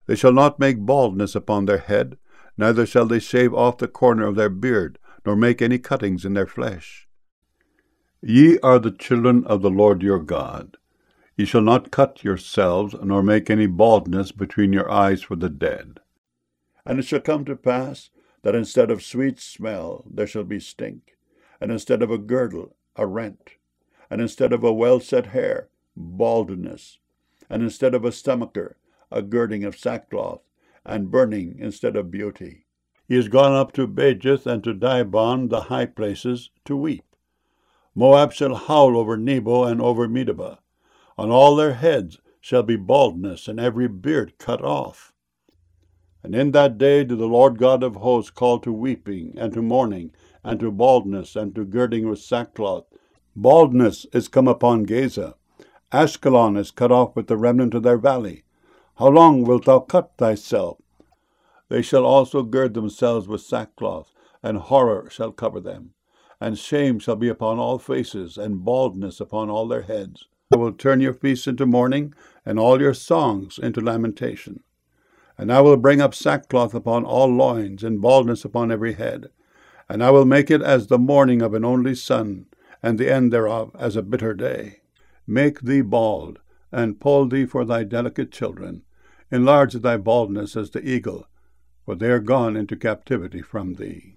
They shall not make baldness upon their head, neither shall they shave off the corner of their beard, nor make any cuttings in their flesh. Ye are the children of the Lord your God. Ye shall not cut yourselves, nor make any baldness between your eyes for the dead. And it shall come to pass, that instead of sweet smell there shall be stink, and instead of a girdle, a rent, and instead of a well-set hair, baldness, and instead of a stomacher, a girding of sackcloth, and burning instead of beauty. He is gone up to Bajith and to Dibon, the high places, to weep. Moab shall howl over Nebo and over Medeba. On all their heads shall be baldness, and every beard cut off. And in that day did the Lord God of hosts call to weeping, and to mourning, and to baldness, and to girding with sackcloth. Baldness is come upon Gaza. Ashkelon is cut off with the remnant of their valley. How long wilt thou cut thyself? They shall also gird themselves with sackcloth, and horror shall cover them. And shame shall be upon all faces, and baldness upon all their heads. I will turn your feasts into mourning, and all your songs into lamentation. And I will bring up sackcloth upon all loins, and baldness upon every head. And I will make it as the mourning of an only son, and the end thereof as a bitter day. Make thee bald, and poll thee for thy delicate children. Enlarge thy baldness as the eagle, for they are gone into captivity from thee.